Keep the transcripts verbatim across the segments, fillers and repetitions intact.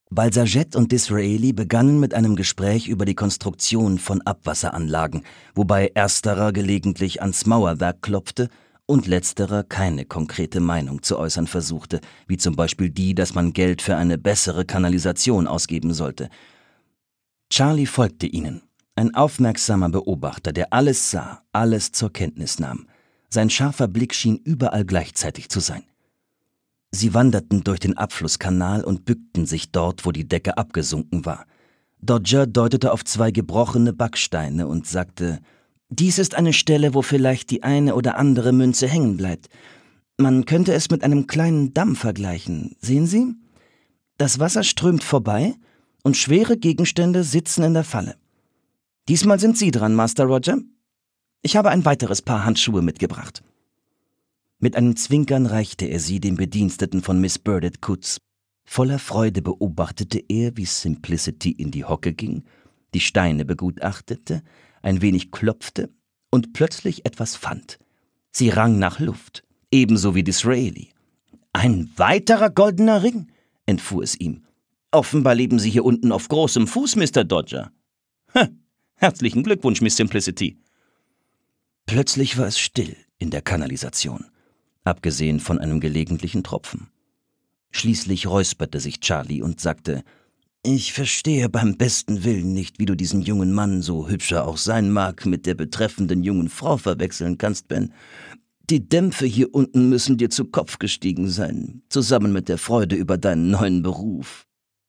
Balsaget und Disraeli begannen mit einem Gespräch über die Konstruktion von Abwasseranlagen, wobei ersterer gelegentlich ans Mauerwerk klopfte und letzterer keine konkrete Meinung zu äußern versuchte, wie zum Beispiel die, dass man Geld für eine bessere Kanalisation ausgeben sollte. Charlie folgte ihnen, ein aufmerksamer Beobachter, der alles sah, alles zur Kenntnis nahm. Sein scharfer Blick schien überall gleichzeitig zu sein. Sie wanderten durch den Abflusskanal und bückten sich dort, wo die Decke abgesunken war. Dodger deutete auf zwei gebrochene Backsteine und sagte: »Dies ist eine Stelle, wo vielleicht die eine oder andere Münze hängen bleibt. Man könnte es mit einem kleinen Damm vergleichen. Sehen Sie? Das Wasser strömt vorbei und schwere Gegenstände sitzen in der Falle. Diesmal sind Sie dran, Master Roger. Ich habe ein weiteres Paar Handschuhe mitgebracht.« Mit einem Zwinkern reichte er sie dem Bediensteten von Miss Burdett Coutts. Voller Freude beobachtete er, wie Simplicity in die Hocke ging, die Steine begutachtete, ein wenig klopfte und plötzlich etwas fand. Sie rang nach Luft, ebenso wie Disraeli. »Ein weiterer goldener Ring«, entfuhr es ihm. »Offenbar leben Sie hier unten auf großem Fuß, Mister Dodger.« »Ha, herzlichen Glückwunsch, Miss Simplicity.« Plötzlich war es still in der Kanalisation, abgesehen von einem gelegentlichen Tropfen. Schließlich räusperte sich Charlie und sagte: »Ich verstehe beim besten Willen nicht, wie du diesen jungen Mann, so hübsch er auch sein mag, mit der betreffenden jungen Frau verwechseln kannst, Ben. Die Dämpfe hier unten müssen dir zu Kopf gestiegen sein, zusammen mit der Freude über deinen neuen Beruf.«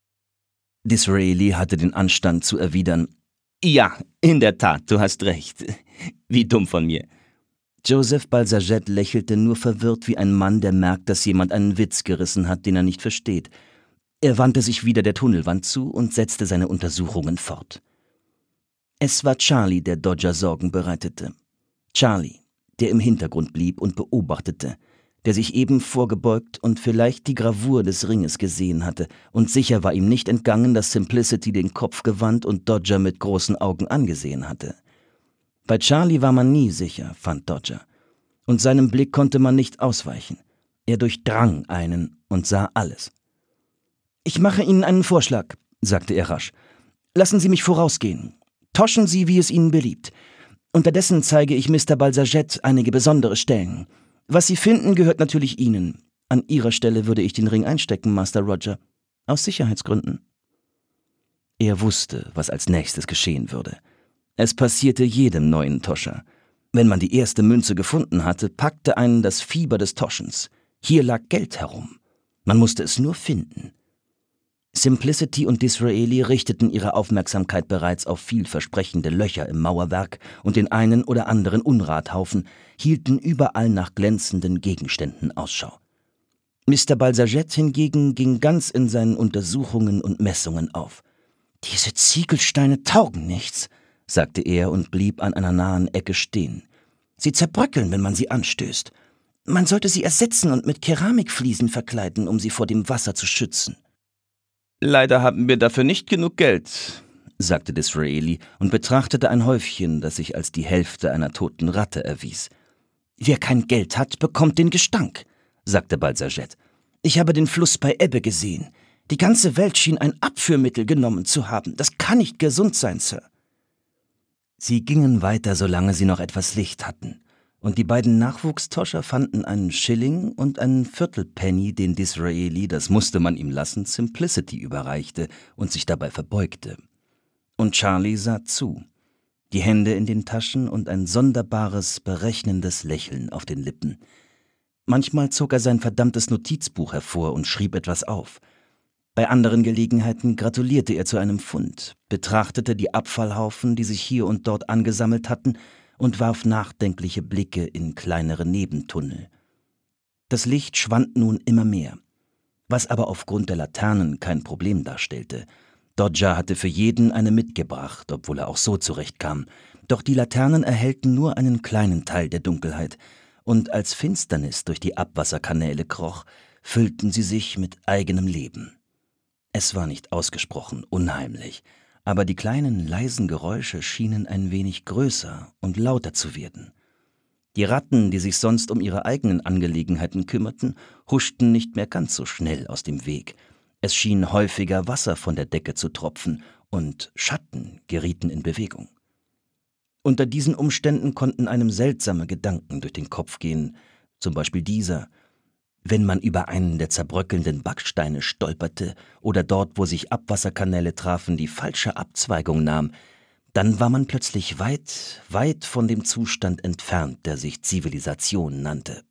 Disraeli hatte den Anstand zu erwidern: »Ja, in der Tat, du hast recht. Wie dumm von mir.« Joseph Balsaget lächelte nur verwirrt wie ein Mann, der merkt, dass jemand einen Witz gerissen hat, den er nicht versteht. Er wandte sich wieder der Tunnelwand zu und setzte seine Untersuchungen fort. Es war Charlie, der Dodger Sorgen bereitete. Charlie, der im Hintergrund blieb und beobachtete, der sich eben vorgebeugt und vielleicht die Gravur des Ringes gesehen hatte, und sicher war ihm nicht entgangen, dass Simplicity den Kopf gewandt und Dodger mit großen Augen angesehen hatte. Bei Charlie war man nie sicher, fand Dodger, und seinem Blick konnte man nicht ausweichen. Er durchdrang einen und sah alles. »Ich mache Ihnen einen Vorschlag«, sagte er rasch. »Lassen Sie mich vorausgehen. Toschen Sie, wie es Ihnen beliebt. Unterdessen zeige ich Mister Balsaget einige besondere Stellen. Was Sie finden, gehört natürlich Ihnen. An Ihrer Stelle würde ich den Ring einstecken, Master Roger. Aus Sicherheitsgründen.« Er wusste, was als nächstes geschehen würde. Es passierte jedem neuen Toscher. Wenn man die erste Münze gefunden hatte, packte einen das Fieber des Toschens. Hier lag Geld herum. Man musste es nur finden. Simplicity und Disraeli richteten ihre Aufmerksamkeit bereits auf vielversprechende Löcher im Mauerwerk und den einen oder anderen Unrathaufen, hielten überall nach glänzenden Gegenständen Ausschau. Mister Balsaget hingegen ging ganz in seinen Untersuchungen und Messungen auf. »Diese Ziegelsteine taugen nichts«, sagte er und blieb an einer nahen Ecke stehen. »Sie zerbröckeln, wenn man sie anstößt. Man sollte sie ersetzen und mit Keramikfliesen verkleiden, um sie vor dem Wasser zu schützen.« »Leider haben wir dafür nicht genug Geld«, sagte Disraeli und betrachtete ein Häufchen, das sich als die Hälfte einer toten Ratte erwies. »Wer kein Geld hat, bekommt den Gestank«, sagte Balsaget. »Ich habe den Fluss bei Ebbe gesehen. Die ganze Welt schien ein Abführmittel genommen zu haben. Das kann nicht gesund sein, Sir.« Sie gingen weiter, solange sie noch etwas Licht hatten, und die beiden Nachwuchstoscher fanden einen Schilling und einen Viertelpenny, den Disraeli, das musste man ihm lassen, Simplicity überreichte und sich dabei verbeugte. Und Charlie sah zu, die Hände in den Taschen und ein sonderbares, berechnendes Lächeln auf den Lippen. Manchmal zog er sein verdammtes Notizbuch hervor und schrieb etwas auf. Bei anderen Gelegenheiten gratulierte er zu einem Fund, betrachtete die Abfallhaufen, die sich hier und dort angesammelt hatten, und warf nachdenkliche Blicke in kleinere Nebentunnel. Das Licht schwand nun immer mehr, was aber aufgrund der Laternen kein Problem darstellte. Dodger hatte für jeden eine mitgebracht, obwohl er auch so zurechtkam. Doch die Laternen erhellten nur einen kleinen Teil der Dunkelheit, und als Finsternis durch die Abwasserkanäle kroch, füllten sie sich mit eigenem Leben. Es war nicht ausgesprochen unheimlich, aber die kleinen, leisen Geräusche schienen ein wenig größer und lauter zu werden. Die Ratten, die sich sonst um ihre eigenen Angelegenheiten kümmerten, huschten nicht mehr ganz so schnell aus dem Weg. Es schien häufiger Wasser von der Decke zu tropfen, und Schatten gerieten in Bewegung. Unter diesen Umständen konnten einem seltsame Gedanken durch den Kopf gehen, zum Beispiel dieser: Wenn man über einen der zerbröckelnden Backsteine stolperte oder dort, wo sich Abwasserkanäle trafen, die falsche Abzweigung nahm, dann war man plötzlich weit, weit von dem Zustand entfernt, der sich Zivilisation nannte.